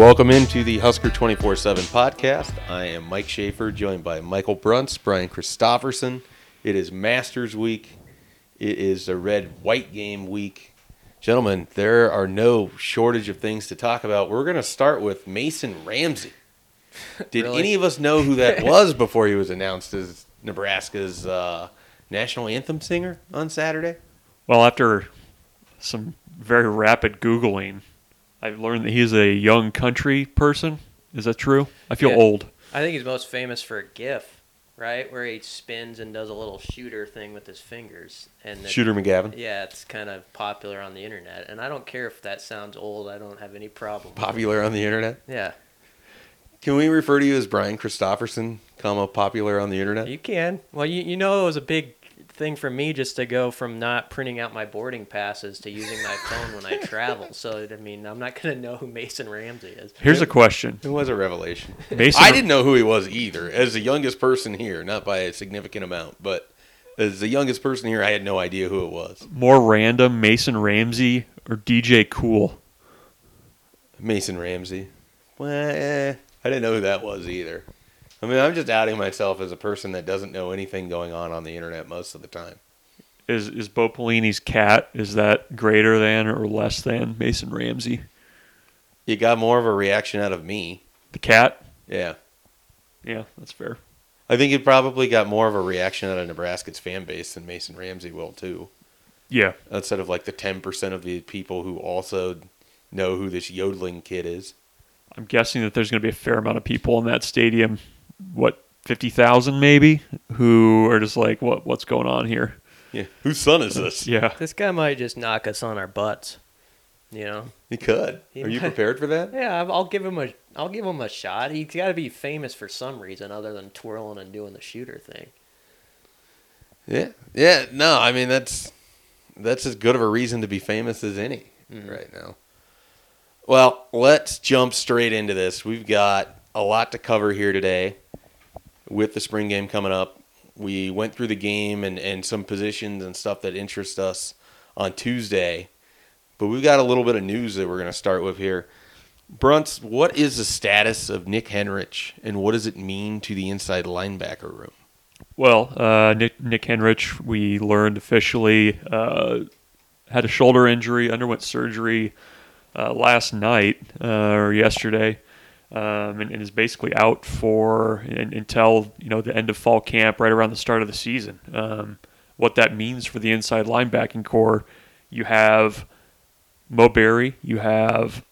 Welcome into the Husker 24/7 podcast. I am Mike Schaefer, joined by Michael Bruntz, Brian Christopherson. It is Masters Week. It is the red-white game week. Gentlemen, there are no shortage of things to talk about. We're going to start with Mason Ramsey. Did Really? any of us know who that was before he was announced as Nebraska's national anthem singer on Saturday? Well, after some very rapid Googling, I've learned that he's a young country person. Is that true? I feel Yeah. old. I think he's most famous for a GIF, right? Where he spins and does a little shooter thing with his fingers. And Shooter McGavin. Yeah, it's kind of popular on the internet. And I don't care if that sounds old. I don't have any problem. Popular on the internet. Yeah, Can we refer to you as Brian Christopherson, popular on the internet? you can. Well, you know it was a big thing for me just to go from not printing out my boarding passes to using my phone when I travel. So, I mean, I'm not going to know who Mason Ramsey is. Here's a question. It was a revelation. Mason, I didn't know who he was either. As the youngest person here, not by a significant amount, but as the youngest person here, I had no idea who it was. more random, Mason Ramsey or DJ Cool? Mason Ramsey. Well, I didn't know who that was either. I mean, I'm just outing myself as a person that doesn't know anything going on the internet most of the time. Is Bo Pelini's cat, is that greater than or less than Mason Ramsey? You got more of a reaction out of me. The cat? Yeah. Yeah, that's fair. I think it probably got more of a reaction out of Nebraska's fan base than Mason Ramsey will, too. Yeah. Outside of like the 10% of the people who also know who this yodeling kid is. I'm guessing that there's going to be a fair amount of people in that stadium, 50,000 maybe, who are just like, what's going on here? Yeah. Whose son is this? Yeah. This guy might just knock us on our butts, you know? He could. He Are you might. prepared for that? Yeah, I'll give him a shot. He's got to be famous for some reason other than twirling and doing the shooter thing. Yeah. Yeah. No, I mean, that's as good of a reason to be famous as any right now. Well, let's jump straight into this. We've got a lot to cover here today with the spring game coming up. We went through the game and some positions and stuff that interest us on Tuesday. But we've got a little bit of news that we're going to start with here. Bruntz, what is the status of Nick Henrich, and what does it mean to the inside linebacker room? Well, Nick Henrich, we learned officially, had a shoulder injury, underwent surgery last night or yesterday, and is basically out until the end of fall camp, right around the start of the season. What that means for the inside linebacking core, you have Mo Berry, you have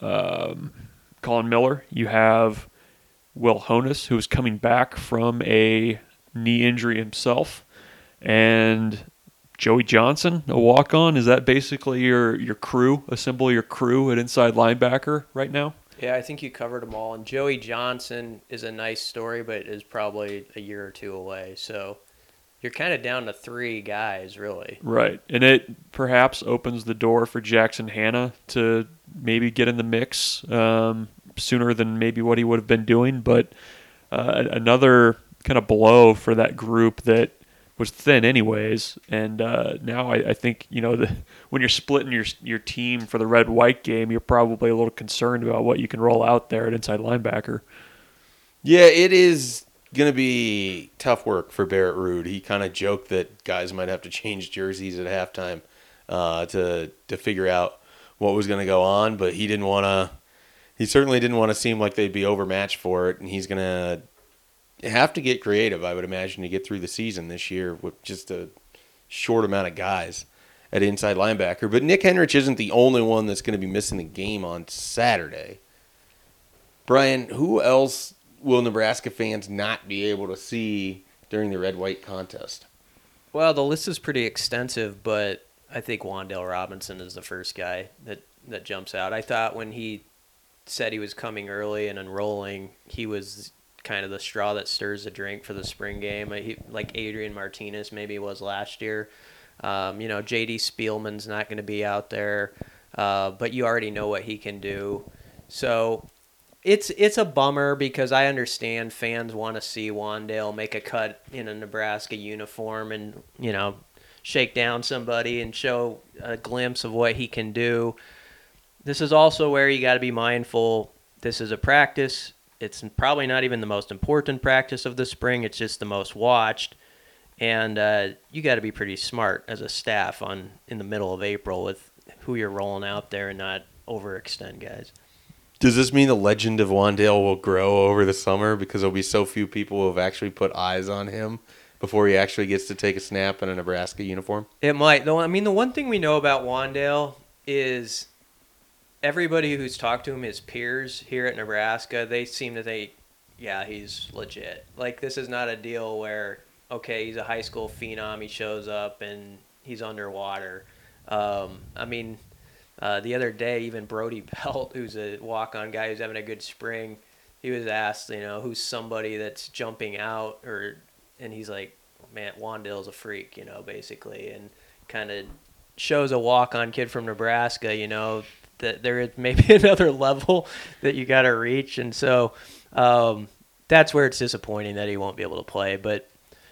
Colin Miller, you have Will Honus, who is coming back from a knee injury himself, and Joey Johnson, a walk-on. Is that basically your crew? Assemble your crew at inside linebacker right now? Yeah, I think you covered them all. And Joey Johnson is a nice story, but is probably a year or two away. So you're kind of down to three guys, really. Right. And it perhaps opens the door for Jackson Hanna to maybe get in the mix sooner than maybe what he would have been doing. But another kind of blow for that group that was thin anyways. And now I think, when you're splitting your team for the red-white game, you're probably a little concerned about what you can roll out there at inside linebacker. Yeah, it is going to be tough work for Barrett Ruud. He kind of joked that guys might have to change jerseys at halftime to figure out what was going to go on, but he certainly didn't want to seem like they'd be overmatched for it, and he's going to have to get creative, I would imagine, to get through the season this year with just a short amount of guys at inside linebacker. But Nick Henrich isn't the only one that's going to be missing the game on Saturday. Brian, who else will Nebraska fans not be able to see during the red-white contest? Well, the list is pretty extensive, but I think Wan'Dale Robinson is the first guy that jumps out. I thought when he said he was coming early and enrolling, he was kind of the straw that stirs the drink for the spring game. Like Adrian Martinez maybe was last year. J.D. Spielman's not going to be out there, but you already know what he can do. So it's a bummer because I understand fans want to see Wan'Dale make a cut in a Nebraska uniform and, shake down somebody and show a glimpse of what he can do. This is also where you got to be mindful this is a practice. It's probably not even the most important practice of the spring. It's just the most watched. And you got to be pretty smart as a staff in the middle of April with who you're rolling out there and not overextend guys. Does this mean the legend of Wandale will grow over the summer because there'll be so few people who have actually put eyes on him before he actually gets to take a snap in a Nebraska uniform? It might. Though, I mean, the one thing we know about Wandale is everybody who's talked to him, his peers here at Nebraska, they seem to think, yeah, he's legit. Like, this is not a deal where, okay, he's a high school phenom, he shows up and he's underwater. I mean, the other day, even Brody Pelt, who's a walk-on guy who's having a good spring, he was asked, who's somebody that's jumping out, and he's like, man, Wandale's a freak, basically, and kind of shows a walk-on kid from Nebraska, that there is maybe another level that you got to reach, and so that's where it's disappointing that he won't be able to play. But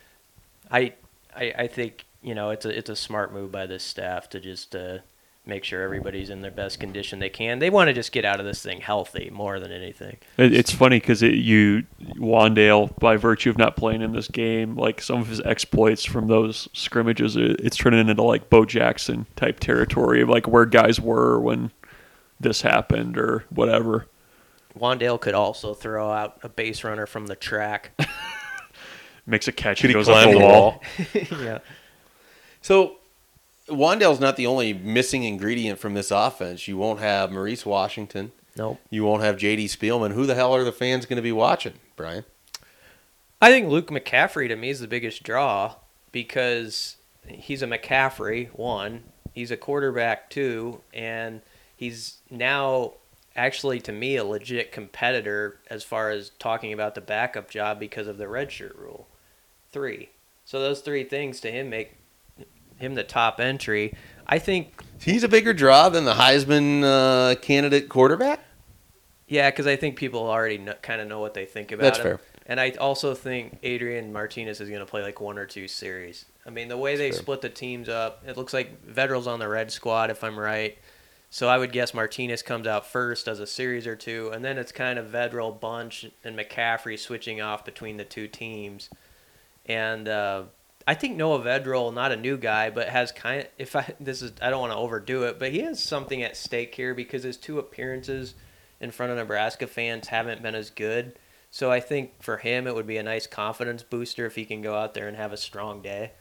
I think it's a smart move by this staff to just make sure everybody's in their best condition they can. They want to just get out of this thing healthy more than anything. It's funny because Wandale, by virtue of not playing in this game, like some of his exploits from those scrimmages, it's turning into like Bo Jackson type territory of like where guys were when this happened or whatever. Wandale could also throw out a base runner from the track. Makes a catch Could and he goes up climb the the wall. Yeah. So Wandale's not the only missing ingredient from this offense. You won't have Maurice Washington. Nope. You won't have J.D. Spielman. Who the hell are the fans going to be watching, Brian? I think Luke McCaffrey, to me, is the biggest draw because he's a McCaffrey, one. He's a quarterback, two. And he's now actually, to me, a legit competitor as far as talking about the backup job because of the redshirt rule. 3. So those 3 things to him make him the top entry. I think He's a bigger draw than the Heisman candidate quarterback? Yeah, because I think people already kind of know what they think about That's him. fair. And I also think Adrian Martinez is going to play like 1 or 2 series. I mean, the way they split the teams up, it looks like Vedral's on the red squad, if I'm right. So I would guess Martinez comes out first, does a series or 2, and then it's kind of Vedral, Bunch, and McCaffrey switching off between the 2 teams. And I think Noah Vedral, not a new guy, but has kind of, I don't want to overdo it, but he has something at stake here because his 2 appearances in front of Nebraska fans haven't been as good. So I think for him it would be a nice confidence booster if he can go out there and have a strong day.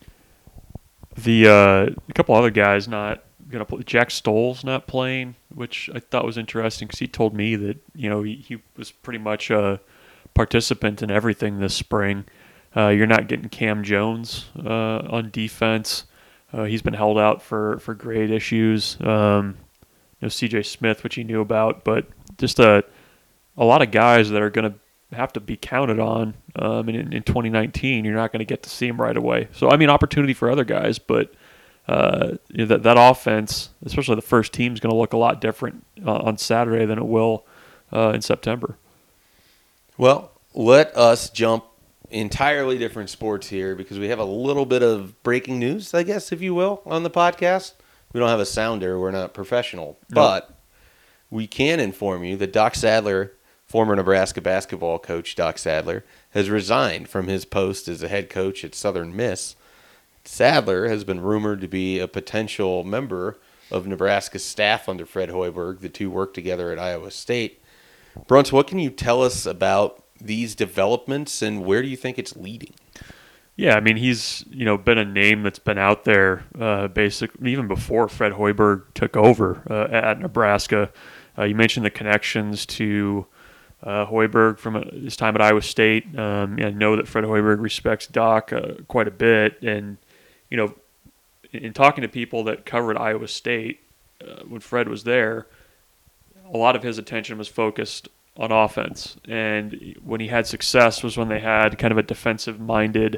A couple other guys not going to play. Jack Stoll's not playing, which I thought was interesting because he told me that he was pretty much a participant in everything this spring. You're not getting Cam Jones on defense. He's been held out for grade issues. C.J. Smith, which he knew about, but just a lot of guys that are going to have to be counted on. In 2019, you're not going to get to see them right away. So, I mean, opportunity for other guys, but that offense, especially the first team, is going to look a lot different on Saturday than it will in September. Well, let us jump entirely different sports here because we have a little bit of breaking news, I guess, if you will, on the podcast. We don't have a sounder. We're not professional. No. But we can inform you that Doc Sadler, former Nebraska basketball coach Doc Sadler, has resigned from his post as a head coach at Southern Miss. Sadler has been rumored to be a potential member of Nebraska's staff under Fred Hoiberg. The 2 worked together at Iowa State. Bruns, what can you tell us about these developments and where do you think it's leading? Yeah, I mean, he's been a name that's been out there basically even before Fred Hoiberg took over at Nebraska. You mentioned the connections to Hoiberg from his time at Iowa State. I know that Fred Hoiberg respects Doc quite a bit, and in talking to people that covered Iowa State when Fred was there, a lot of his attention was focused on offense, and when he had success was when they had kind of a defensive-minded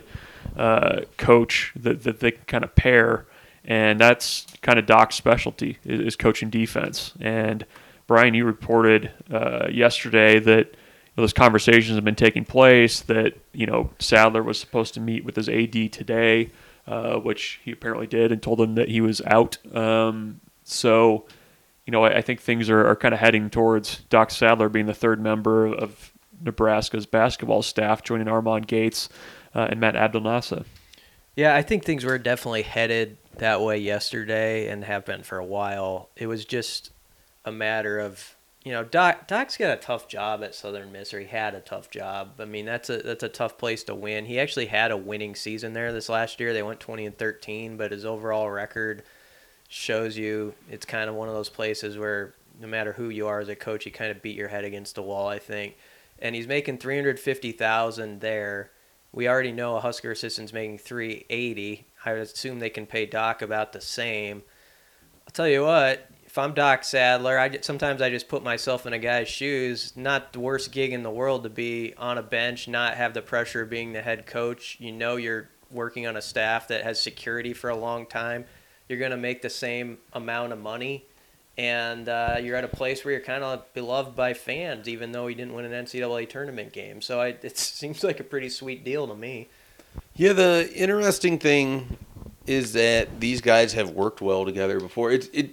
coach that they can kind of pair, and that's kind of Doc's specialty is coaching defense. And Brian, you reported yesterday that those conversations have been taking place, that Sadler was supposed to meet with his AD today, which he apparently did, and told him that he was out. So I think things are kind of heading towards Doc Sadler being the third member of Nebraska's basketball staff, joining Armand Gates and Matt Abdelnasseh. Yeah, I think things were definitely headed that way yesterday and have been for a while. It was just a matter of, Doc's got a tough job at Southern Miss, or he had a tough job. I mean, that's a tough place to win. He actually had a winning season there this last year. They went 20-13, but his overall record shows you it's kind of one of those places where no matter who you are as a coach, you kind of beat your head against the wall, I think. And he's making $350,000 there. We already know a Husker assistant's making $380. I would assume they can pay Doc about the same. I'll tell you what, if I'm Doc Sadler, sometimes I just put myself in a guy's shoes. Not the worst gig in the world to be on a bench, not have the pressure of being the head coach. You're working on a staff that has security for a long time. You're going to make the same amount of money, and you're at a place where you're kind of beloved by fans, even though he didn't win an NCAA tournament game. So it seems like a pretty sweet deal to me. Yeah, the interesting thing is that these guys have worked well together before.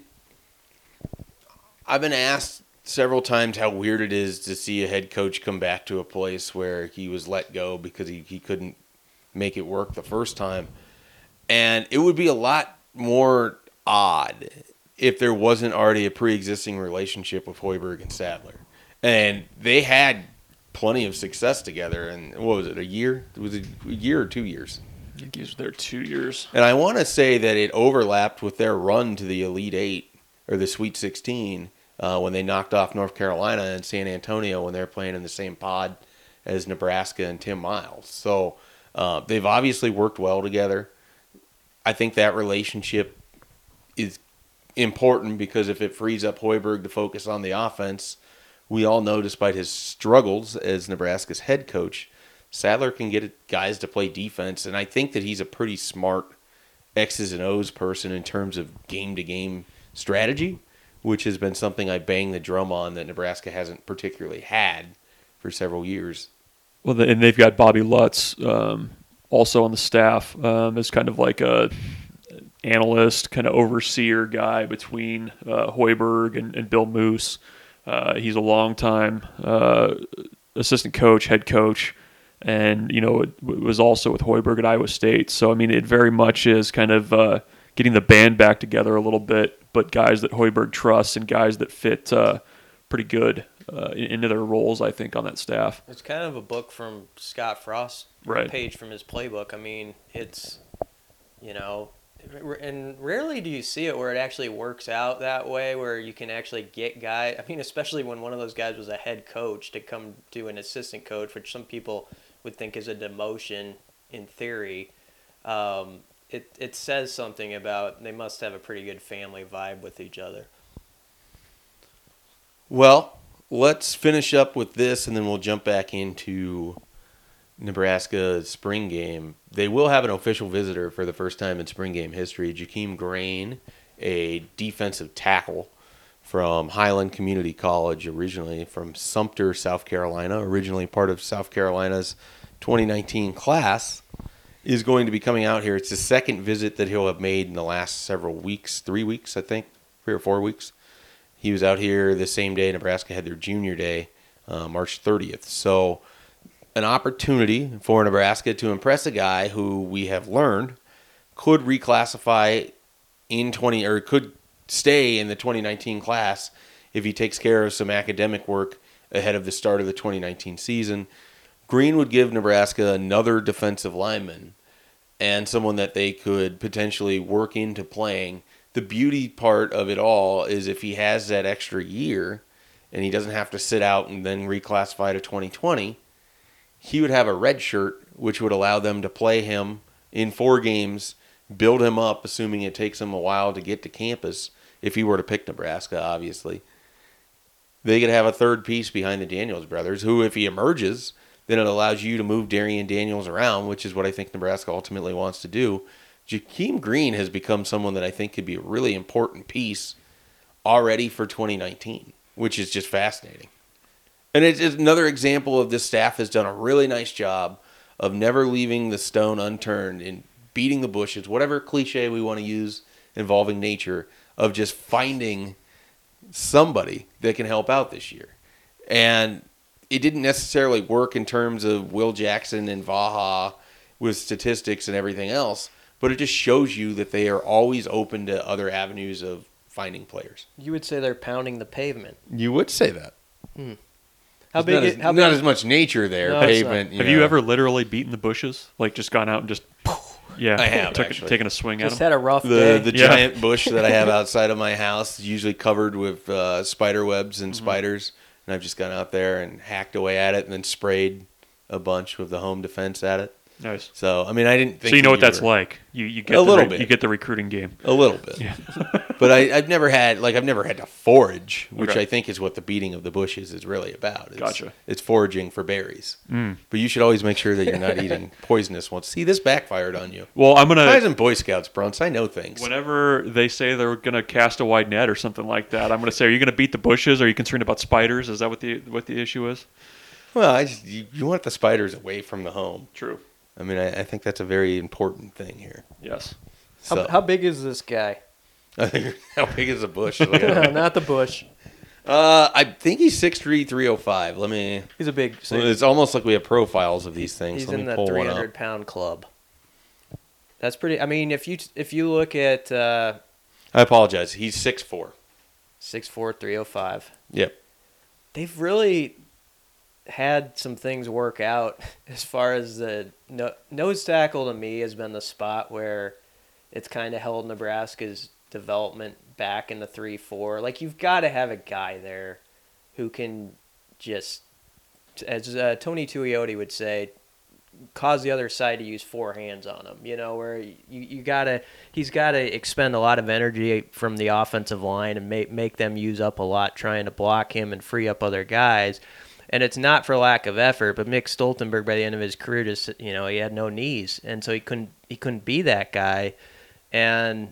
I've been asked several times how weird it is to see a head coach come back to a place where he was let go because he couldn't make it work the first time. And it would be a lot more odd if there wasn't already a pre-existing relationship with Hoiberg and Sadler. And they had plenty of success together. And what was it, a year? Was it a year or 2 years? I think he was there 2 years. And I want to say that it overlapped with their run to the Elite Eight or the Sweet 16 when they knocked off North Carolina and San Antonio when they're playing in the same pod as Nebraska and Tim Miles. So they've obviously worked well together. I think that relationship is important because if it frees up Hoiberg to focus on the offense, we all know despite his struggles as Nebraska's head coach, Sadler can get guys to play defense, and I think that he's a pretty smart X's and O's person in terms of game-to-game strategy, which has been something I bang the drum on that Nebraska hasn't particularly had for several years. Well, and they've got Bobby Lutz also on the staff as kind of like a analyst, kind of overseer guy between Hoiberg and Bill Moose. He's a longtime assistant coach, head coach, and it was also with Hoiberg at Iowa State. So I mean, it very much is kind of getting the band back together a little bit, but guys that Hoiberg trusts and guys that fit pretty good into their roles, I think, on that staff. It's kind of a book from Scott Frost, right? Page from his playbook. I mean, it's and rarely do you see it where it actually works out that way, where you can actually get guys. I mean, especially when one of those guys was a head coach to come to an assistant coach, which some people would think is a demotion in theory. It says something about they must have a pretty good family vibe with each other. Well, let's finish up with this, and then we'll jump back into Nebraska spring game. They will have an official visitor for the first time in spring game history. Jakeem Grain, a defensive tackle from Highland Community College, originally from Sumter, South Carolina, originally part of South Carolina's 2019 class, is going to be coming out here. It's the second visit that he'll have made in the last several weeks, 3 weeks, I think, 3 or 4 weeks. He was out here the same day Nebraska had their junior day, March 30th. So an opportunity for Nebraska to impress a guy who we have learned could reclassify could stay in the 2019 class if he takes care of some academic work ahead of the start of the 2019 season. Green would give Nebraska another defensive lineman and someone that they could potentially work into playing. The beauty part of it all is if he has that extra year and he doesn't have to sit out and then reclassify to 2020, he would have a red shirt, which would allow them to play him in 4 games, build him up, assuming it takes him a while to get to campus, if he were to pick Nebraska, obviously. They could have a third piece behind the Daniels brothers, who, if he emerges, then it allows you to move Darian Daniels around, which is what I think Nebraska ultimately wants to do. Jakeem Green has become someone that I think could be a really important piece already for 2019, which is just fascinating. And it's another example of this staff has done a really nice job of never leaving the stone unturned in beating the bushes, whatever cliche we want to use involving nature, of just finding somebody that can help out this year. And it didn't necessarily work in terms of Will Jackson and Vaha with statistics and everything else, but it just shows you that they are always open to other avenues of finding players. You would say they're pounding the pavement. You would say that. How There's big? not, Is, as, how not big? as much nature there, No, it's pavement. Have you ever literally beaten the bushes? Like just gone out and just yeah, I have, actually. taken a swing at Just them? had a rough the day. the Yeah. giant bush that I have outside of my house is usually covered with spider webs and spiders, and I've just gone out there and hacked away at it and then sprayed a bunch with the home defense at it. Nice. So I mean, I didn't think So you know that what that's were- like. You get A little bit. You get the recruiting game. A little bit. Yeah. But I've never had to forage, which Okay. I think is what the beating of the bushes is really about. It's, Gotcha. It's foraging for berries. Mm. But you should always make sure that you're not eating poisonous ones. See, this backfired on you. Well, I'm I was gonna. in Boy Scouts, Brunts. I know things. Whenever they say they're gonna cast a wide net or something like that, I'm gonna say, are you gonna beat the bushes? Are you concerned about spiders? Is that what the issue is? Well, you want the spiders away from the home. True. I mean, I think that's a very important thing here. Yes. So, How big is this guy? I think how big is a bush? Look at him. Not the bush. I think he's 6'3", 305. Let me. He's a big. It's almost like we have profiles of these things. He's Let in me the pull one up. 300-pound club. That's pretty. I mean, if you look at I apologize. He's 6'4". 6'4", 305, Yep. they've really had some things work out as far as the nose tackle. To me has been the spot where it's kind of held Nebraska's development back in the 3-4. Like, you've got to have a guy there who can just, as Tony Tuioti would say, cause the other side to use four hands on him. You know, where he's got to expend a lot of energy from the offensive line and make them use up a lot trying to block him and free up other guys. And it's not for lack of effort, but Mick Stoltenberg, by the end of his career, just, he had no knees, and so he couldn't be that guy. And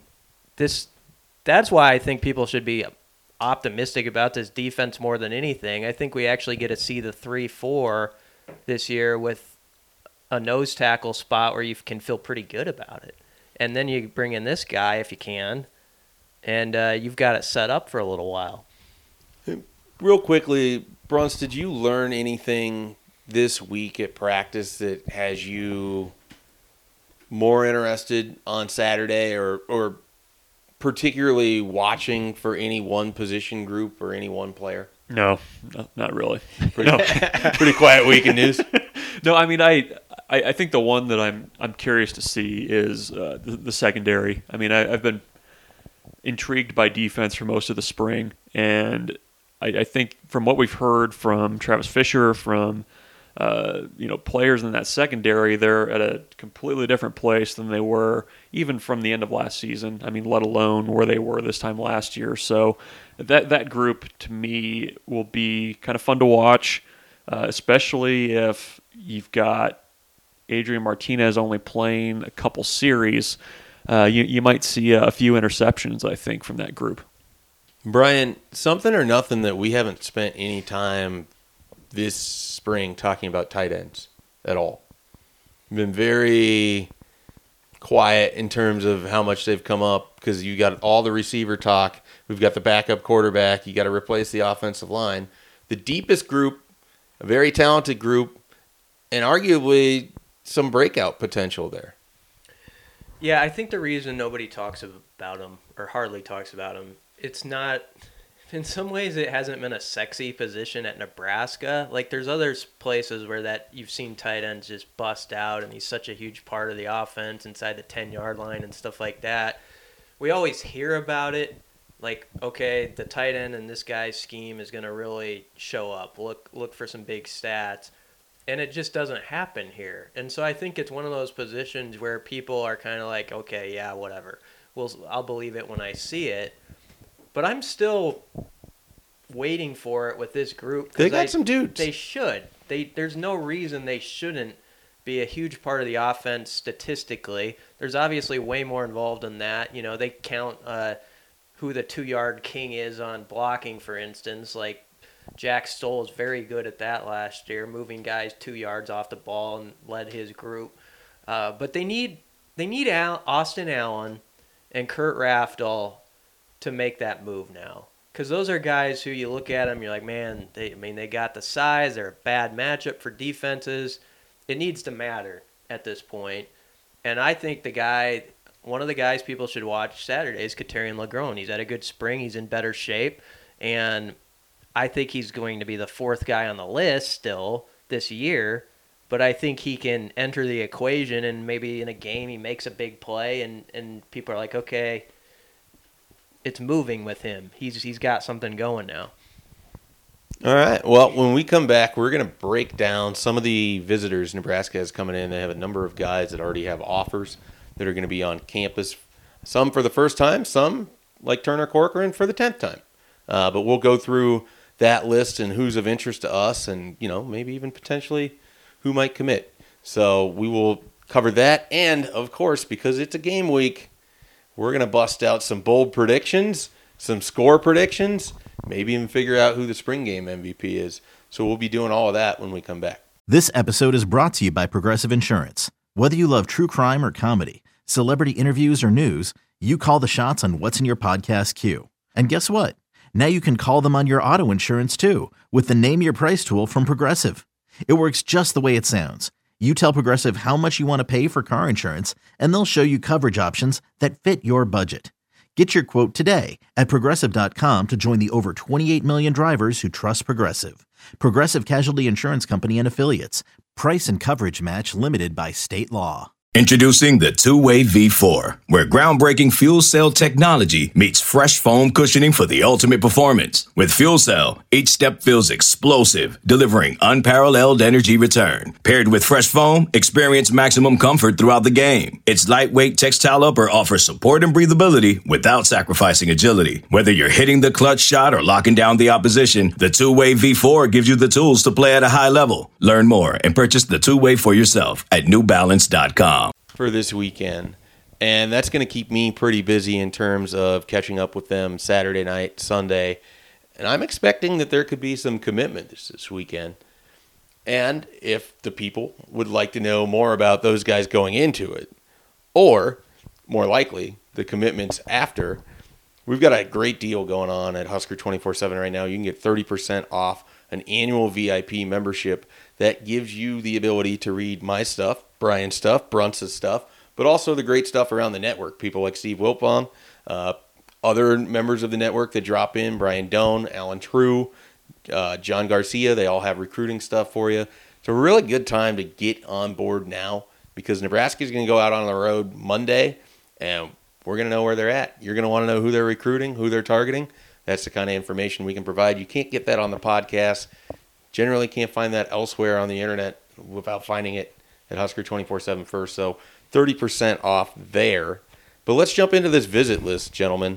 that's why I think people should be optimistic about this defense more than anything. I think we actually get to see the 3-4 this year with a nose tackle spot where you can feel pretty good about it. And then you bring in this guy if you can, and you've got it set up for a little while. Real quickly, Bruns, did you learn anything this week at practice that has you more interested on Saturday or particularly watching for any one position group or any one player? No, not really. Pretty quiet week in news. No, I mean I think the one that I'm curious to see is the secondary. I mean I've been intrigued by defense for most of the spring, and I think from what we've heard from Travis Fisher, from players in that secondary, they're at a completely different place than they were even from the end of last season. I mean, let alone where they were this time last year. So that group to me will be kind of fun to watch, especially if you've got Adrian Martinez only playing a couple series. You might see a few interceptions, I think, from that group. Brian, something or nothing that we haven't spent any time this spring talking about tight ends at all. We've been very quiet in terms of how much they've come up because you got all the receiver talk. We've got the backup quarterback. You got to replace the offensive line. The deepest group, a very talented group, and arguably some breakout potential there. Yeah, I think the reason nobody talks about him, or hardly talks about him, it's not, in some ways it hasn't been a sexy position at Nebraska. Like, there's other places where that you've seen tight ends just bust out, and he's such a huge part of the offense inside the 10-yard line and stuff like that. We always hear about it, like, okay, the tight end in this guy's scheme is going to really show up. Look for some big stats. And it just doesn't happen here. And so I think it's one of those positions where people are kind of like, okay, yeah, whatever. I'll believe it when I see it. But I'm still waiting for it with this group. They got some dudes. They should. There's no reason they shouldn't be a huge part of the offense statistically. There's obviously way more involved in that. You know, they count who the 2-yard king is on blocking, for instance. Like, Jack Stoll is very good at that last year, moving guys 2 yards off the ball and led his group. But they need Austin Allen and Kurt Rafdal to make that move now. Because those are guys who you look at them, you're like, man, they got the size. They're a bad matchup for defenses. It needs to matter at this point. And I think one of the guys people should watch Saturday is Katerian Legrone. He's had a good spring. He's in better shape. And I think he's going to be the fourth guy on the list still this year. But I think he can enter the equation, and maybe in a game he makes a big play, and people are like, okay, it's moving with him. He's got something going now. All right. Well, when we come back, we're going to break down some of the visitors Nebraska has coming in. They have a number of guys that already have offers that are going to be on campus. Some for the first time, some like Turner Corcoran for the 10th time. But we'll go through that list and who's of interest to us, and maybe even potentially who might commit. So we will cover that, and of course, because it's a game week, we're going to bust out some bold predictions, some score predictions, maybe even figure out who the spring game MVP is. So we'll be doing all of that when we come back. This episode is brought to you by Progressive Insurance. Whether you love true crime or comedy, celebrity interviews or news, you call the shots on what's in your podcast queue. And guess what? Now you can call them on your auto insurance too with the Name Your Price tool from Progressive. It works just the way it sounds. You tell Progressive how much you want to pay for car insurance, and they'll show you coverage options that fit your budget. Get your quote today at Progressive.com to join the over 28 million drivers who trust Progressive. Progressive Casualty Insurance Company and Affiliates. Price and coverage match limited by state law. Introducing the Two-Way V4, where groundbreaking fuel cell technology meets fresh foam cushioning for the ultimate performance. With fuel cell, each step feels explosive, delivering unparalleled energy return. Paired with fresh foam, experience maximum comfort throughout the game. Its lightweight textile upper offers support and breathability without sacrificing agility. Whether you're hitting the clutch shot or locking down the opposition, the Two-Way V4 gives you the tools to play at a high level. Learn more and purchase the Two-Way for yourself at newbalance.com. For this weekend, and that's going to keep me pretty busy in terms of catching up with them Saturday night, Sunday, and I'm expecting that there could be some commitment this weekend. And if the people would like to know more about those guys going into it, or more likely the commitments after, we've got a great deal going on at Husker 24/7 right now. You can get 30% off an annual VIP membership that gives you the ability to read my stuff, Brian's stuff, Bruns's stuff, but also the great stuff around the network. People like Steve Wiltbaum, other members of the network that drop in, Brian Doan, Alan True, John Garcia. They all have recruiting stuff for you. It's a really good time to get on board now because Nebraska is going to go out on the road Monday, and we're going to know where they're at. You're going to want to know who they're recruiting, who they're targeting. That's the kind of information we can provide. You can't get that on the podcast. Generally can't find that elsewhere on the internet without finding it at Husker 24/7 first. So 30% off there. But let's jump into this visit list, gentlemen.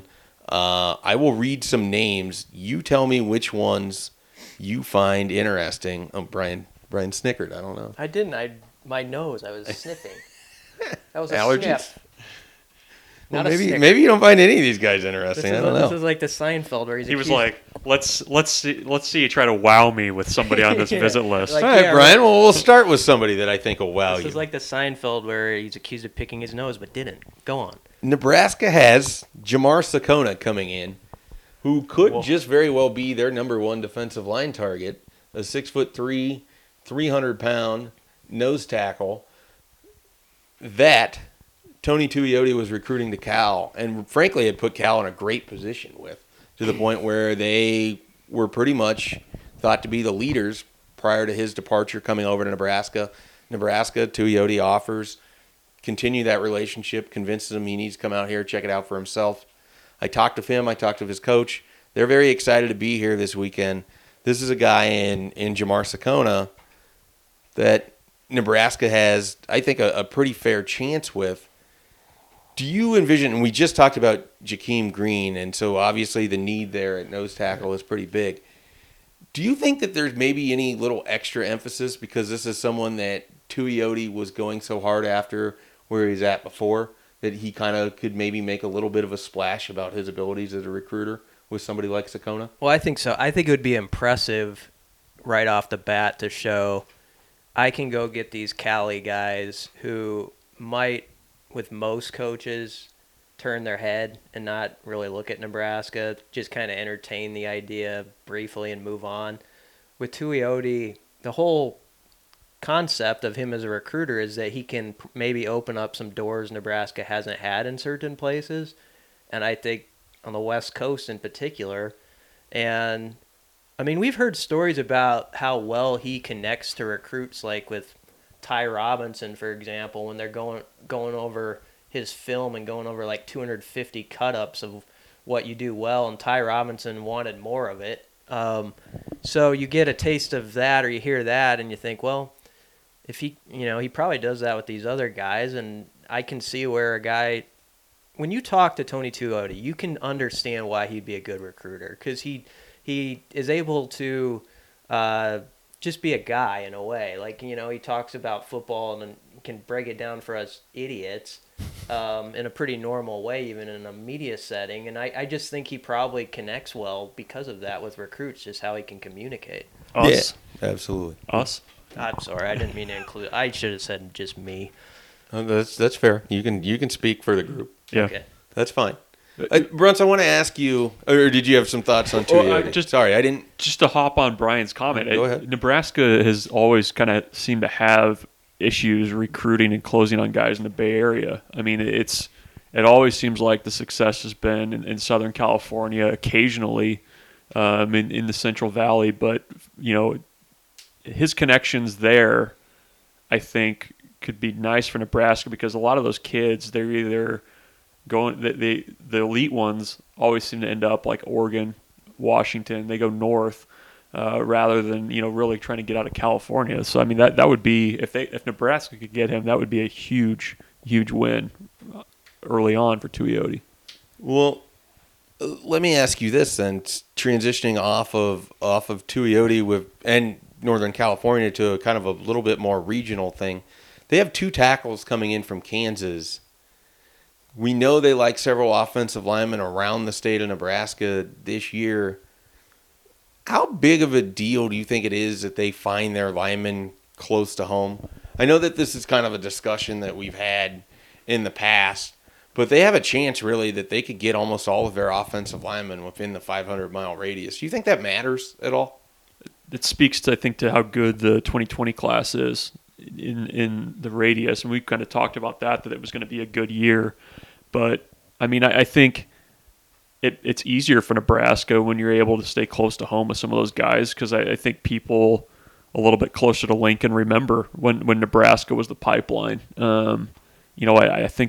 I will read some names. You tell me which ones you find interesting. Oh, Brian snickered. I don't know. I didn't. My nose. I was sniffing. That was a Allergies? sniff. Well, Not a snicker. maybe you don't find any of these guys interesting. I don't know. This is like the Seinfeld where He was like, let's see you try to wow me with somebody on this Yeah. visit list. Like, All right, yeah, Brian. Well, we'll start with somebody that I think will wow This you. is like the Seinfeld where he's accused of picking his nose but didn't. Go on. Nebraska has Jamar Sakona coming in, who could Whoa. just very well be their number one defensive line target. A 6'3", 300-pound nose tackle that Tony Tuioti was recruiting to Cal, and frankly had put Cal in a great position with, to the point where they were pretty much thought to be the leaders prior to his departure coming over to Nebraska. Tuioti offers, continue that relationship, convinces him he needs to come out here, check it out for himself. I talked to him, I talked to his coach. They're very excited to be here this weekend. This is a guy in Jamar Sakona that Nebraska has, I think, a pretty fair chance with. Do you envision, and we just talked about Jakeem Green, and so obviously the need there at nose tackle is pretty big. Do you think that there's maybe any little extra emphasis because this is someone that Tuioti was going so hard after where he's at before, that he kind of could maybe make a little bit of a splash about his abilities as a recruiter with somebody like Sakona? Well, I think so. I think it would be impressive right off the bat to show I can go get these Cali guys who might, with most coaches, turn their head and not really look at Nebraska, just kind of entertain the idea briefly and move on. With Tuioti, the whole concept of him as a recruiter is that he can maybe open up some doors Nebraska hasn't had in certain places, and I think on the West Coast in particular. And I mean, we've heard stories about how well he connects to recruits, like with Ty Robinson, for example, when they're going over his film and going over like 250 cut-ups of what you do well, and Ty Robinson wanted more of it. So you get a taste of that, or you hear that, and you think, well, if he probably does that with these other guys, and I can see where a guy, when you talk to Tony Tuioti, you can understand why he'd be a good recruiter, because he is able to just be a guy in a way. Like, he talks about football and can break it down for us idiots in a pretty normal way, even in a media setting. And I just think he probably connects well because of that with recruits, just how he can communicate. Us? Yeah, absolutely. Us? I'm sorry, I didn't mean to include. I should have said just me. That's fair. You can speak for the group. Yeah. Okay. That's fine. Bruns, I want to ask you, or did you have some thoughts on Tuioti? Sorry, I didn't. Just to hop on Brian's comment, Go ahead. Nebraska has always kind of seemed to have issues recruiting and closing on guys in the Bay Area. I mean, it always seems like the success has been in Southern California, occasionally in the Central Valley, but his connections there, I think, could be nice for Nebraska, because a lot of those kids, they're either going, the elite ones always seem to end up like Oregon, Washington. They go north rather than really trying to get out of California. So I mean that would be, if Nebraska could get him, that would be a huge win early on for Tuioti. Well, let me ask you this then, transitioning off of Tuioti and Northern California to a kind of a little bit more regional thing. They have 2 tackles coming in from Kansas. We know they like several offensive linemen around the state of Nebraska this year. How big of a deal do you think it is that they find their linemen close to home? I know that this is kind of a discussion that we've had in the past, but they have a chance really that they could get almost all of their offensive linemen within the 500-mile radius. Do you think that matters at all? It speaks to, I think, to how good the 2020 class is in the radius, and we've kind of talked about that it was going to be a good year. But I mean, I think it's easier for Nebraska when you're able to stay close to home with some of those guys, because I think people a little bit closer to Lincoln remember when Nebraska was the pipeline. I think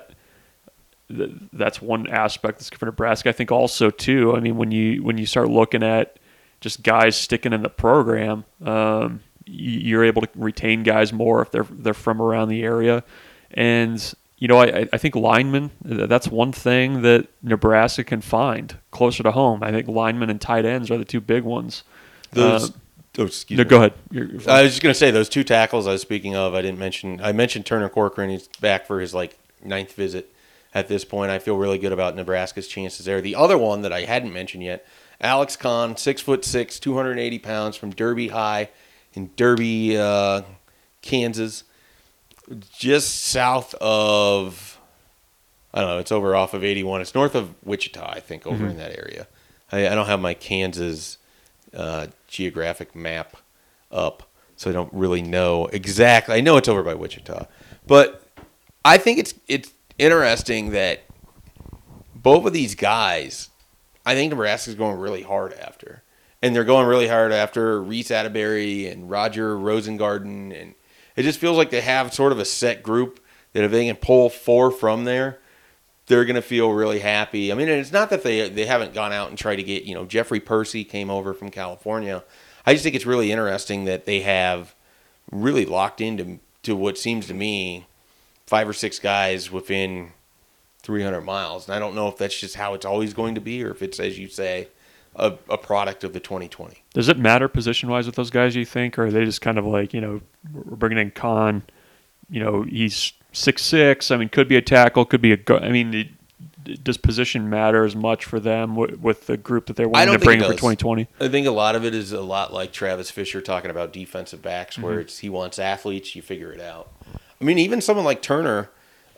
that's one aspect that's good for Nebraska. I think also too, I mean, when you start looking at just guys sticking in the program, you're able to retain guys more if they're from around the area. And I think linemen, that's one thing that Nebraska can find closer to home. I think linemen and tight ends are the 2 big ones. Excuse me. Go ahead. I was just going to say, those 2 tackles I was speaking of, I mentioned Turner Corcoran. He's back for his 9th visit at this point. I feel really good about Nebraska's chances there. The other one that I hadn't mentioned yet, Alex Kahn, 6'6", 280 pounds, from Derby High in Derby, Kansas, just south of, I don't know, it's over off of 81. It's north of Wichita, I think, over in that area. I don't have my Kansas geographic map up, so I don't really know exactly. I know it's over by Wichita. But I think it's interesting that both of these guys, I think Nebraska's going really hard after. And they're going really hard after Reese Atterbury and Roger Rosengarten. And it just feels like they have sort of a set group that if they can pull 4 from there, they're going to feel really happy. I mean, it's not that they haven't gone out and tried to get, Jeffrey Percy came over from California. I just think it's really interesting that they have really locked into what seems to me 5 or 6 guys within 300 miles. And I don't know if that's just how it's always going to be, or if it's, as you say, a product of the 2020. Does it matter position-wise with those guys, you think? Or are they just kind of like, we're bringing in Kahn, he's 6'6". I mean, could be a tackle, could be does position matter as much for them with the group that they're wanting to bring in for 2020? I think a lot of it is a lot like Travis Fisher talking about defensive backs, where he wants athletes, you figure it out. I mean, even someone like Turner,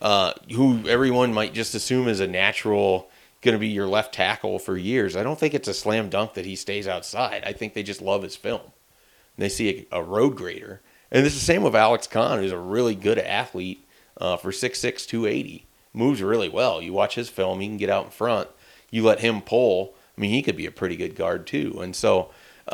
who everyone might just assume is a natural going to be your left tackle for years. I don't think it's a slam dunk that he stays outside. I think they just love his film. They see a road grader. And it's the same with Alex Kahn, who's a really good athlete for 6'6", 280. Moves really well. You watch his film, he can get out in front. You let him pull. I mean, he could be a pretty good guard too. And so,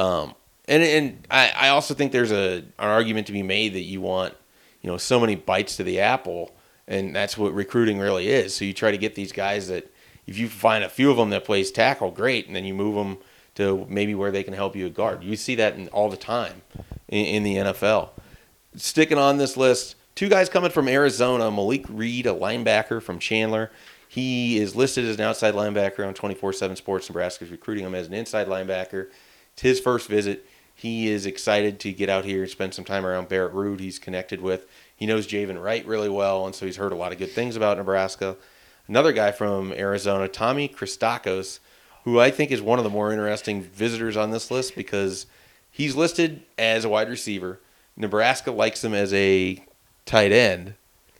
and I also think there's an argument to be made that you want, so many bites to the apple, and that's what recruiting really is. So you try to get these guys that, if you find a few of them that plays tackle, great, and then you move them to maybe where they can help you at guard. You see that all the time in the NFL. Sticking on this list, 2 guys coming from Arizona. Malik Reed, a linebacker from Chandler. He is listed as an outside linebacker on 24/7 Sports. Nebraska's recruiting him as an inside linebacker. It's his first visit. He is excited to get out here and spend some time around Barrett Ruud, he's connected with. He knows Javen Wright really well, and so he's heard a lot of good things about Nebraska. Another guy from Arizona, Tommy Christakos, who I think is one of the more interesting visitors on this list because he's listed as a wide receiver. Nebraska likes him as a tight end.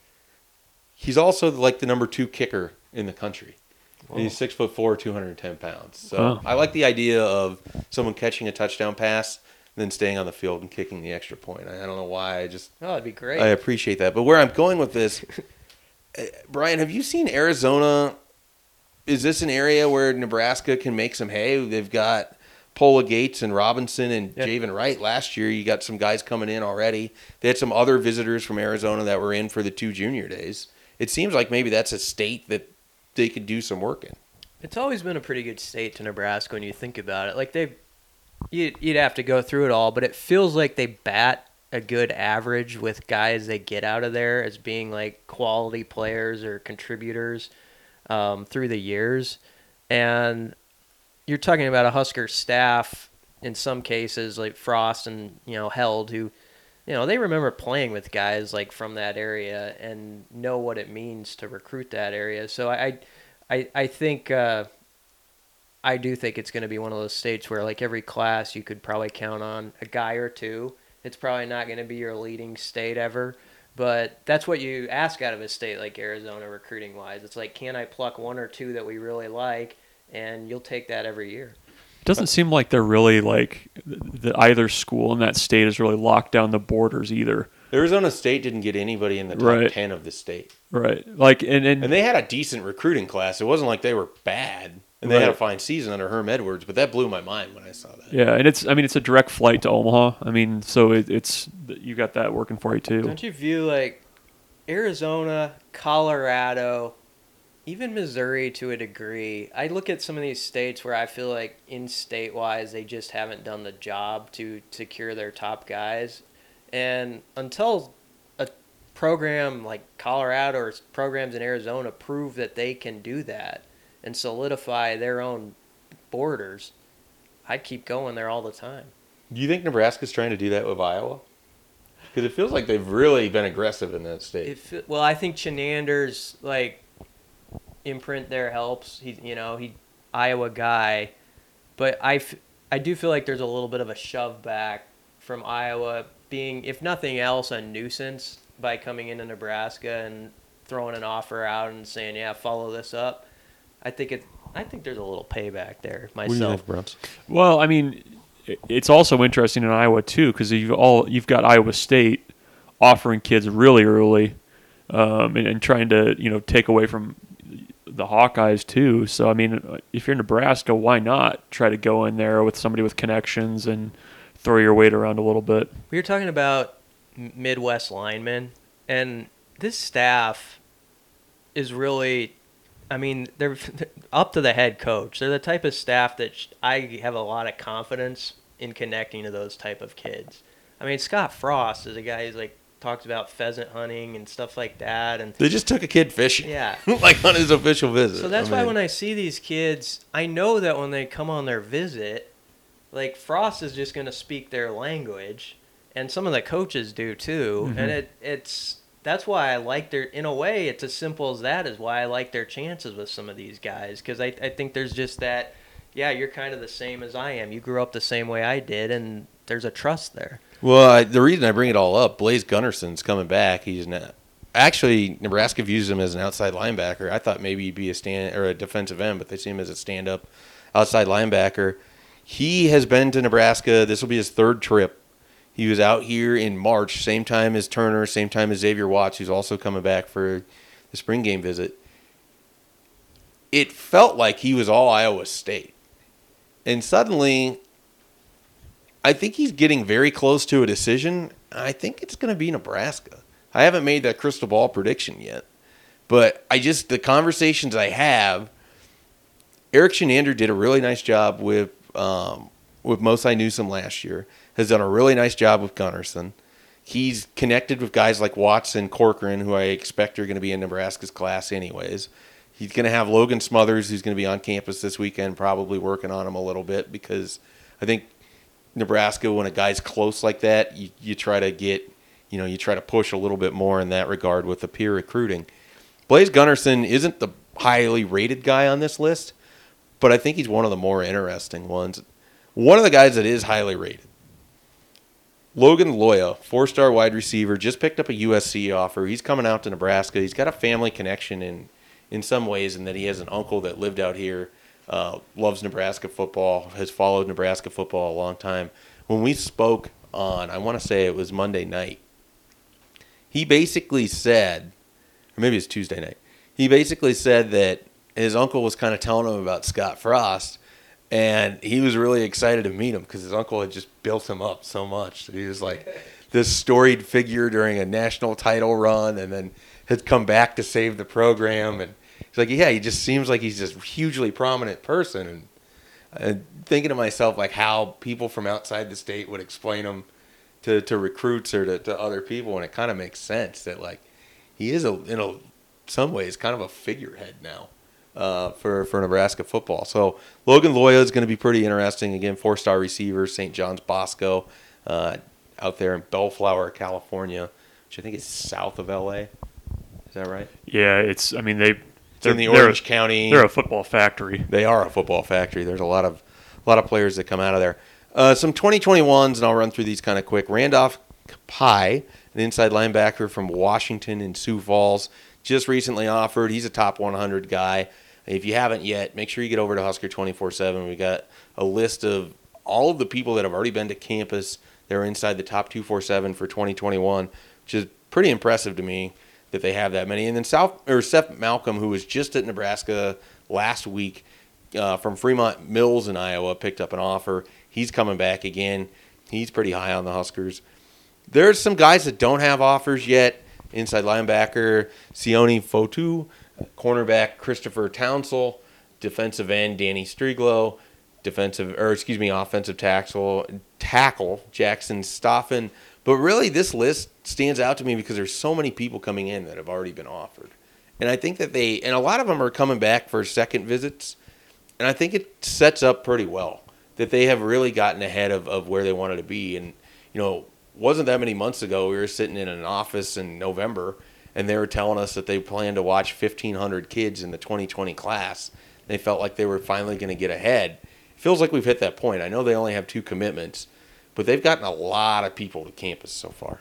He's also like the number 2 kicker in the country. And he's 6'4", 210 pounds. So I like the idea of someone catching a touchdown pass, then staying on the field and kicking the extra point. I don't know why. That'd be great. I appreciate that. But where I'm going with this, Brian, have you seen Arizona? Is this an area where Nebraska can make some hay? They've got Pola Gates and Robinson and Javen Wright last year. You got some guys coming in already. They had some other visitors from Arizona that were in for the 2 junior days. It seems like maybe that's a state that they could do some work in. It's always been a pretty good state to Nebraska when you think about it. Like you'd have to go through it all, but it feels like they bat a good average with guys they get out of there as being like quality players or contributors through the years. And you're talking about a Husker staff in some cases like Frost and Held, who they remember playing with guys like from that area and know what it means to recruit that area. So I think I do think it's going to be one of those states where like every class you could probably count on a guy or 2. It's probably not going to be your leading state ever, but that's what you ask out of a state like Arizona recruiting wise. It's like, can I pluck 1 or 2 that we really like? And you'll take that every year. Doesn't seem like they're really like either school in that state has really locked down the borders either. Arizona State didn't get anybody in the top 10 of the state. Right. Like and they had a decent recruiting class. It wasn't like they were bad. And they had a fine season under Herm Edwards, but that blew my mind when I saw that. Yeah, and it's a direct flight to Omaha. I mean, so it's you got that working for you too. Don't you view like Arizona, Colorado, even Missouri to a degree? I look at some of these states where I feel like in-state wise they just haven't done the job to secure their top guys. And until a program like Colorado or programs in Arizona prove that they can do that and solidify their own borders, I'd keep going there all the time. Do you think Nebraska's trying to do that with Iowa? Because it feels like they've really been aggressive in that state. Well, I think Chenander's like imprint there helps. He Iowa guy, but I do feel like there's a little bit of a shove back from Iowa being, if nothing else, a nuisance by coming into Nebraska and throwing an offer out and saying, "Yeah, follow this up." I think there's a little payback there myself. What do you think, Browns? Well, I mean, it's also interesting in Iowa too because you've got Iowa State offering kids really early, and trying to take away from the Hawkeyes too. So I mean, if you're Nebraska, why not try to go in there with somebody with connections and throw your weight around a little bit? We were talking about Midwest linemen, and this staff is really, I mean, they're up to the head coach. They're the type of staff that I have a lot of confidence in connecting to those type of kids. I mean, Scott Frost is a guy who's like talks about pheasant hunting and stuff like that, and they just took a kid fishing. Yeah, like on his official visit. So that's why when I see these kids, I know that when they come on their visit, like Frost is just going to speak their language, and some of the coaches do too. Mm-hmm. And that's why I like in a way, it's as simple as that is why I like their chances with some of these guys, because I think there's just that, yeah, you're kind of the same as I am. You grew up the same way I did, and there's a trust there. Well, the reason I bring it all up, Blaise Gunnarson's coming back. He's actually, Nebraska views him as an outside linebacker. I thought maybe he'd be a defensive end, but they see him as a stand-up outside linebacker. He has been to Nebraska. This will be his third trip. He was out here in March, same time as Turner, same time as Xavier Watts, who's also coming back for the spring game visit. It felt like he was all Iowa State. And suddenly, I think he's getting very close to a decision. I think it's going to be Nebraska. I haven't made that crystal ball prediction yet. But the conversations I have, Eric Shenander did a really nice job with Mosai Newsome last year, has done a really nice job with Gunnarsson. He's connected with guys like Watts and Corcoran, who I expect are going to be in Nebraska's class anyways. He's going to have Logan Smothers, who's going to be on campus this weekend, probably working on him a little bit, because I think Nebraska, when a guy's close like that, you try to get, you try to push a little bit more in that regard with the peer recruiting. Blaise Gunnarsson isn't the highly rated guy on this list, but I think he's one of the more interesting ones. One of the guys that is highly rated, Logan Loya, 4-star wide receiver, just picked up a USC offer. He's coming out to Nebraska. He's got a family connection in some ways, in that he has an uncle that lived out here, loves Nebraska football, has followed Nebraska football a long time. When we spoke on, I want to say it was Monday night, he basically said, or maybe it's Tuesday night, he basically said that his uncle was kind of telling him about Scott Frost, and he was really excited to meet him because his uncle had just built him up so much that he was like this storied figure during a national title run, and then had come back to save the program. And he's like, yeah, he just seems like he's this hugely prominent person. And thinking to myself, like, how people from outside the state would explain him to recruits or to other people, and it kind of makes sense that, like, he is in some ways kind of a figurehead now for Nebraska football. So Logan Loya is going to be pretty interesting. Again, 4-star receiver, St. John's Bosco, out there in Bellflower, California, which I think is south of LA. Is that right? Yeah, it's in the Orange County. They're a football factory. They are a football factory. There's a lot of players that come out of there. Some 2021s, and I'll run through these kind of quick. Randolph Pye, an inside linebacker from Washington in Sioux Falls, just recently offered. He's a top 100 guy. If you haven't yet, make sure you get over to Husker 24/7. We got a list of all of the people that have already been to campus. They're inside the top 247 for 2021, which is pretty impressive to me that they have that many. And then Seth Malcolm, who was just at Nebraska last week from Fremont Mills in Iowa, picked up an offer. He's coming back again. He's pretty high on the Huskers. There's some guys that don't have offers yet. Inside linebacker Sione Fotu, cornerback Christopher Townsell, defensive end Danny Striglo, offensive tackle Jackson Stoffen. But really, this list stands out to me because there's so many people coming in that have already been offered. And I think that and a lot of them are coming back for second visits. And I think it sets up pretty well that they have really gotten ahead of where they wanted to be. And, wasn't that many months ago, we were sitting in an office in November, and they were telling us that they planned to watch 1,500 kids in the 2020 class. They felt like they were finally going to get ahead. It feels like we've hit that point. I know they only have 2 commitments, but they've gotten a lot of people to campus so far.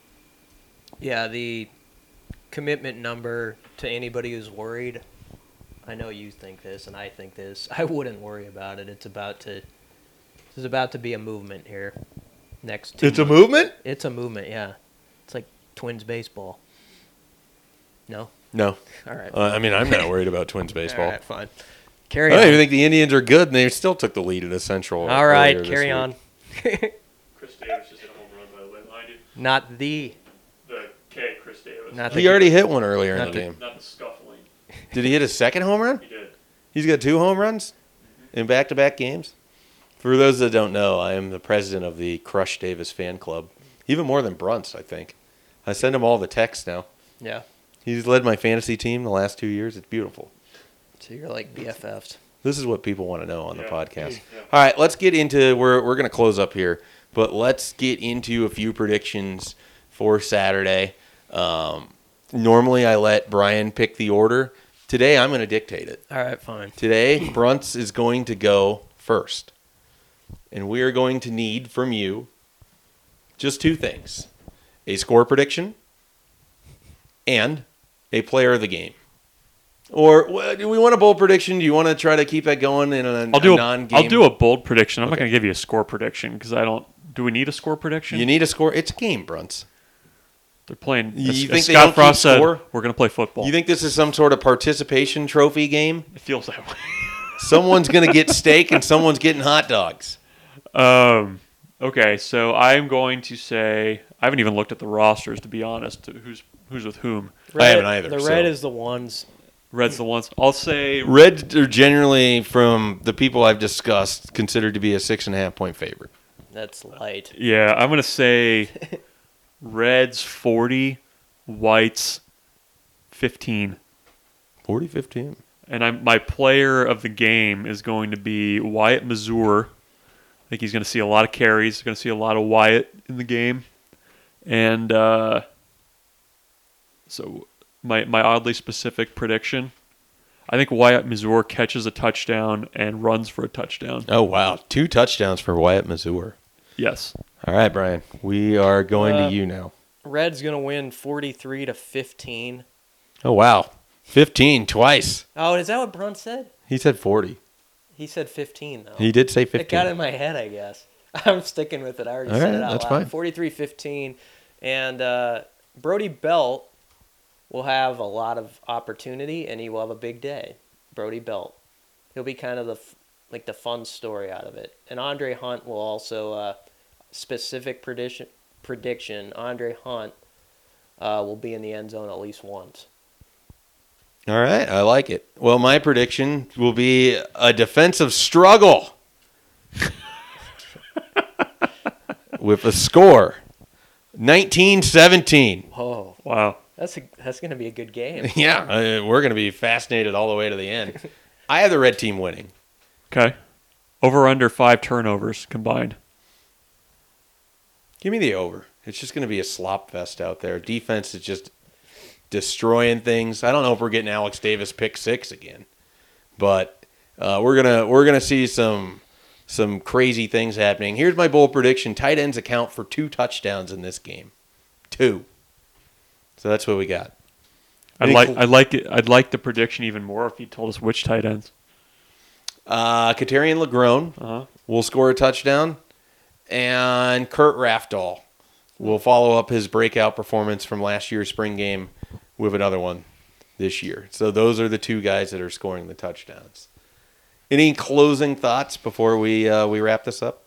Yeah, the commitment number, to anybody who's worried, I know you think this and I think this, I wouldn't worry about it. It's about to be a movement here. Next 2 months. A movement? It's a movement, yeah. It's like Twins baseball. No? No. All right. I'm not worried about Twins baseball. All right, fine. Carry I on. don't even think the Indians are good, and they still took the lead at a Central. All right, earlier this carry week. on. Chris Davis just hit a home run, by the way, mind you. Not the Chris Davis. Not He already hit one earlier in the game. Not the scuffling. Did he hit his second home run? He did. He's got 2 home runs in back-to-back games. For those that don't know, I am the president of the Crush Davis fan club. Even more than Brunts, I think. I send him all the texts now. Yeah. He's led my fantasy team the last 2 years. It's beautiful. So you're like BFFs. This is what people want to know on the podcast. Yeah. All right, let's get into we're going to close up here, but let's get into a few predictions for Saturday. Normally, I let Brian pick the order. Today, I'm going to dictate it. All right, fine. Today, Brunts is going to go first, and we are going to need from you just 2 things: a score prediction and a player of the game. Or do we want a bold prediction? Do you want to try to keep that going in a non-game? I'll do a bold prediction. I'm not going to give you a score prediction because I don't. Do we need a score prediction? You need a score. It's a game, Brunts. They're playing. You as think they Scott don't Frost keep said, score? we're going to play football. You think this is some sort of participation trophy game? It feels that way. Someone's going to get steak and someone's getting hot dogs. Okay, so I'm going to say I haven't even looked at the rosters to be honest. Who's with whom? I haven't either. The so. red is the ones. Red's the ones. I'll say Reds are generally, from the people I've discussed, considered to be a 6.5 point favorite. That's light. yeah. I'm going to say Reds 40, Whites 15. 40-15. And my player of the game is going to be Wyatt Mazur. I think he's going to see a lot of carries. He's going to see a lot of Wyatt in the game. And so my oddly specific prediction, I think Wyatt Mazur catches a touchdown and runs for a touchdown. Oh, wow. 2 touchdowns for Wyatt Mazur. Yes. All right, Brian. We are going to you now. Red's gonna win 43-15. Oh, wow. 15 twice. Oh, is that what Brunt said? He said 40. He said 15 though. He did say 15. It got in my head, I guess. I'm sticking with it. I already All said right, it out that's loud. fine. 43-15, and Brody Belt will have a lot of opportunity, and he will have a big day. Brody Belt, he'll be kind of the fun story out of it. And Andre Hunt will also specific prediction. Andre Hunt will be in the end zone at least once. All right, I like it. Well, my prediction will be a defensive struggle with a score 19-17. Whoa, Wow. that's going to be a good game. Yeah, we're going to be fascinated all the way to the end. I have the red team winning. Okay. Over under 5 turnovers combined. Give me the over. It's just going to be a slop fest out there. Defense is just destroying things. I don't know if we're getting Alex Davis pick 6 again, but we're gonna see some crazy things happening. Here's my bold prediction: tight ends account for 2 touchdowns in this game. 2. So that's what we got. I'd like the prediction even more if you told us which tight ends. Katarian Legrone will score a touchdown, and Kurt Rafdal will follow up his breakout performance from last year's spring game with another one this year. So those are the 2 guys that are scoring the touchdowns. Any closing thoughts before we wrap this up?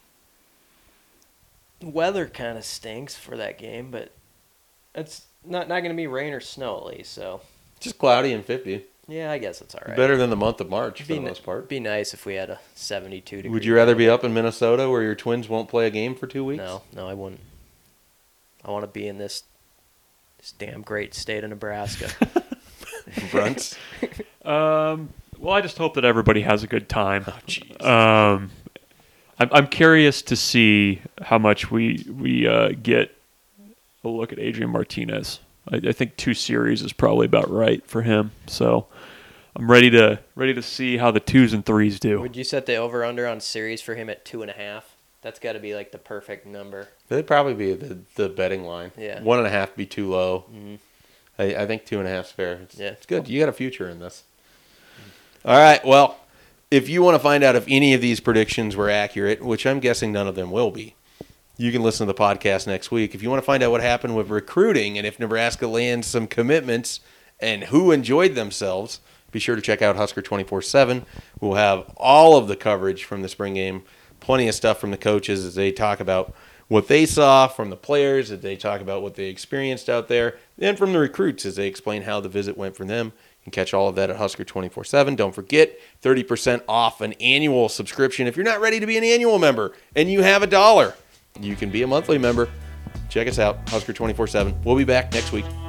Weather kind of stinks for that game, but it's not going to be rain or snow at least. So Just cloudy and 50. yeah, I guess it's all right. Better than the month of March for the most part. Be nice if we had a 72 degree. Would you rather be up in Minnesota where your Twins won't play a game for 2 weeks? No, I wouldn't. I want to be in this damn great state of Nebraska. Brunts? Well, I just hope that everybody has a good time. Oh, jeez. I'm curious to see how much we get a look at Adrian Martinez. I think 2 series is probably about right for him. So I'm ready to see how the 2s and 3s do. Would you set the over under on series for him at 2.5? That's got to be like the perfect number. That'd probably be the betting line. Yeah. 1.5 be too low. Mm-hmm. I think 2.5 is fair. It's good. You got a future in this. All right. Well, if you want to find out if any of these predictions were accurate, which I'm guessing none of them will be, you can listen to the podcast next week. If you want to find out what happened with recruiting and if Nebraska lands some commitments and who enjoyed themselves, be sure to check out Husker 24/7. We'll have all of the coverage from the spring game, plenty of stuff from the coaches as they talk about what they saw from the players, as they talk about what they experienced out there, and from the recruits as they explain how the visit went for them. You can catch all of that at Husker 24/7. Don't forget, 30% off an annual subscription. If you're not ready to be an annual member and you have $1, you can be a monthly member. Check us out, Husker 24/7. We'll be back next week.